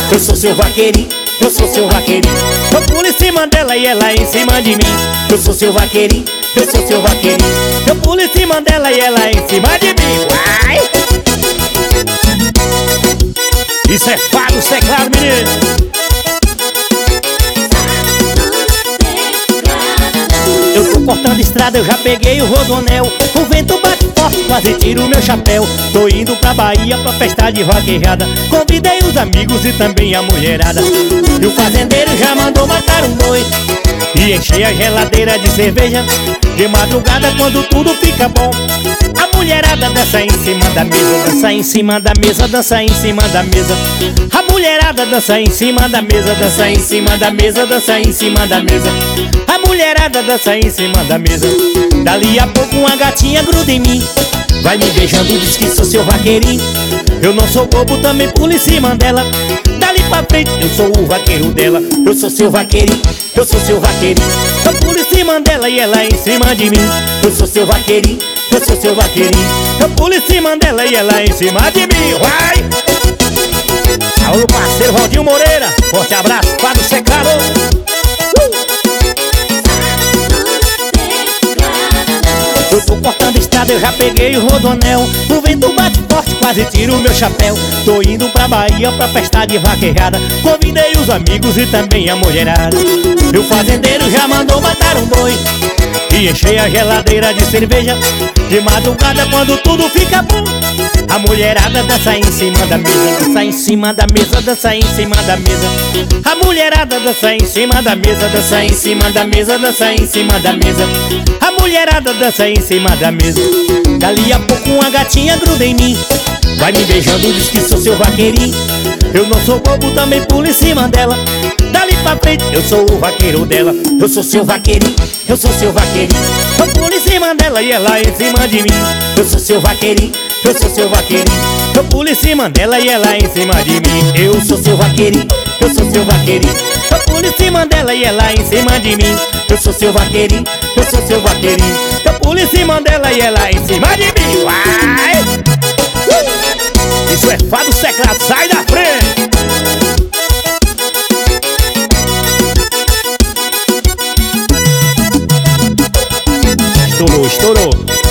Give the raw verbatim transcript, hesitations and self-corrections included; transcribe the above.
Eu sou seu vaqueirinho, eu sou seu vaqueirinho. Eu pulo em cima dela e ela em cima de mim. Eu sou seu vaqueirinho, eu sou seu vaqueirinho. Eu pulo em cima dela e ela em cima de mim. Vai! Isso é fado, isso é claro, menino. Eu tô cortando estrada, eu já peguei o rodonel. O vento bate forte, quase tiro o meu chapéu. Tô indo pra Bahia pra festa de vaquejada. Convidei os amigos e também a mulherada. E o fazendeiro já mandou matar um boi e encher a geladeira de cerveja. De madrugada quando tudo fica bom, a mulherada dança em cima da mesa. Dança em cima da mesa, dança em cima da mesa. A mulherada dança em cima da mesa. Dança em cima da mesa, dança em cima da mesa. A mulherada dança em cima da mesa. Dali a pouco uma gatinha gruda em mim, vai me beijando, diz que sou seu vaqueirinho. Eu não sou bobo, também pulo em cima dela. Dali pra frente, eu sou o vaqueiro dela. Eu sou seu vaqueirinho, eu sou seu vaqueirinho. Eu pulo em cima dela e ela em cima de mim. Eu sou seu vaqueirinho, eu sou seu vaqueirinho. Eu pulo em cima dela e ela em cima de mim. Vai! Alô, parceiro Valdinho Moreira, forte abraço, Fado Secado. Eu tô cortando estrada, eu já peguei o rodonel. O vento bate forte, quase tiro o meu chapéu. Tô indo pra Bahia pra festa de vaquejada. Convidei os amigos e também a mulherada. E o fazendeiro já mandou matar um boi e encher a geladeira de cerveja. De madrugada quando tudo fica bom, a mulherada dança em cima da mesa. Dança em cima da mesa, dança em cima da mesa. A mulherada dança em cima da mesa. Dança em cima da mesa, dança em cima da mesa. A mulherada dança em cima da mesa. Dali a pouco uma gatinha gruda em mim, vai me beijando, diz que sou seu vaqueirinho. Eu não sou bobo, também pulo em cima dela. Dali pra frente, eu sou o vaqueiro dela. Eu sou seu vaqueirinho, eu sou seu vaqueirinho. Eu pulo em cima dela e ela em cima de mim. Eu sou seu vaqueirinho, eu sou seu vaqueirinho. Eu pulo em cima dela e ela em cima de mim. Eu sou seu vaqueirinho, eu sou seu vaqueirinho. Eu pulo em cima dela e ela em cima de mim. Eu sou seu vaqueirinho, eu sou seu vaqueirinho. Eu pulo em cima dela e ela em cima de mim. Vai! Uh! Isso é fado secreto, sai da frente! Estourou, estourou.